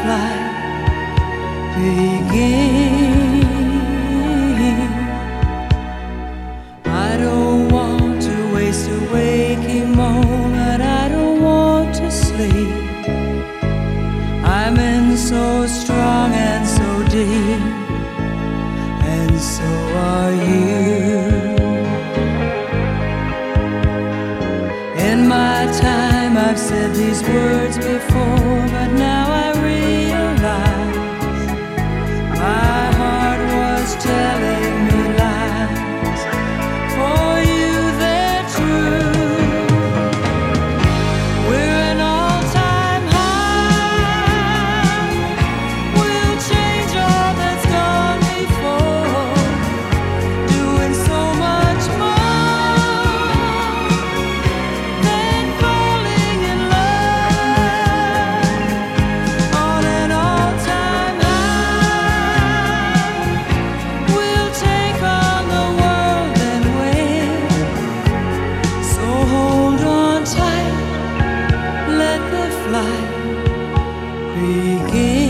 flight begin. I don't want to waste a waking moment. I don't want to sleep. I'm in so strong and so deep, and so are you. In my time I've said these words before, but now I realize my heart was telling me lies. For you they're true. We're an all-time high. We'll change all that's gone before, doing so much more than falling in love. On an all-time high, we'll take on the world and win. So hold on tight, let the flight begin.